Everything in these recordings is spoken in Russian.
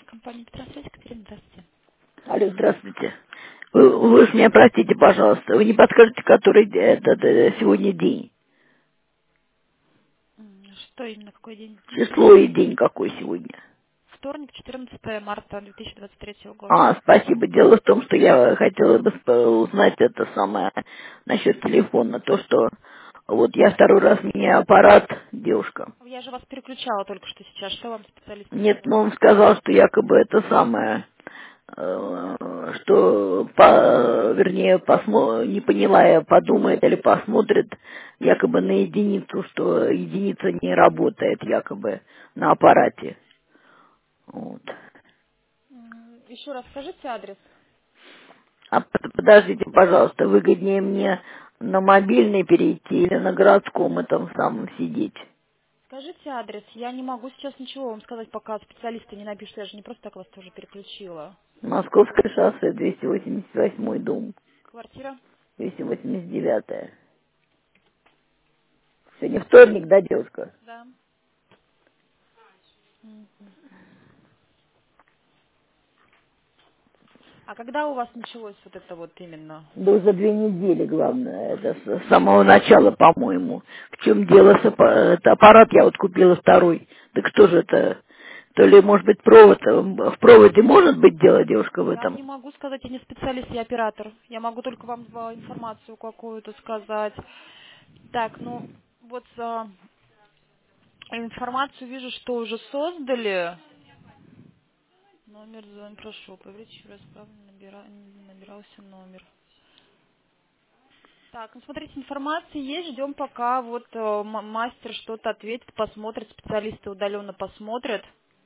Компания Петросвязь, Екатерина, здравствуйте. Алло, здравствуйте. Вы уж меня простите, пожалуйста. Вы не подскажете, который этот, сегодня день? Что именно, какой день? Число и день какой сегодня? Вторник, 14 марта 2023 года. А, спасибо. Дело в том, что я хотела бы узнать это самое насчет телефона. То, что вот я второй раз меняю аппарат, девушка. Я же вас переключала только что сейчас. Что вам специалист Нет, сказал? но он сказал, что якобы это самое, что, вернее, не поняла я, подумает или посмотрит якобы на единицу, что единица не работает якобы на аппарате. Вот. Еще раз скажите адрес. А подождите, пожалуйста, выгоднее мне на мобильный перейти или на городском этом самом сидеть? Скажите адрес. Я не могу сейчас ничего вам сказать, пока специалисты не напишут. Я же не просто так вас тоже переключила. Московское шоссе, 288 дом, Квартира? 289. Сегодня вторник, да, девушка? Да. А когда у вас началось вот это вот именно? Да уже 2 недели, главное, это с самого начала, по-моему. В чем дело, это аппарат я вот купила второй. Так что же это? То ли, может быть, провод, в проводе может быть дело, девушка, в Я не этом? могу сказать, я не специалист, я оператор. Я могу только вам информацию какую-то сказать. Так, ну вот информацию вижу, что уже создали. Номер звон, прошу, поверьте, еще раз правильно набирался номер. Так, ну смотрите, информация есть, ждем пока вот мастер что-то ответит, посмотрит, специалисты удаленно посмотрят.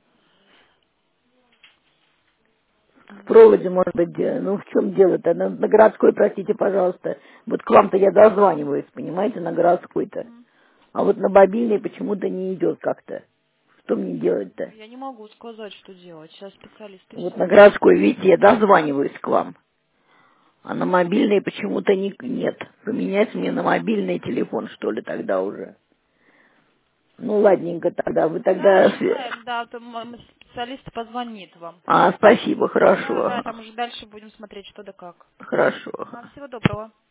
В проводе, может быть, ну в чем дело-то? На городской, простите, пожалуйста. Вот к вам-то я дозваниваюсь, понимаете, на городской-то. Мгм. А вот на мобильный почему-то не идет как-то. Что мне Ну, делать-то? я не могу сказать, что делать. Сейчас специалисты Вот все. на городской, видите, я дозваниваюсь к вам. А на мобильный почему-то нет. Поменять мне на мобильный телефон, что ли, тогда уже. Ну, ладненько тогда. Вы Да, тогда... ожидаем, да, то специалист позвонит вам. А, спасибо, Да, хорошо. да, там уже дальше будем смотреть, что да как. Хорошо. Ага, всего доброго.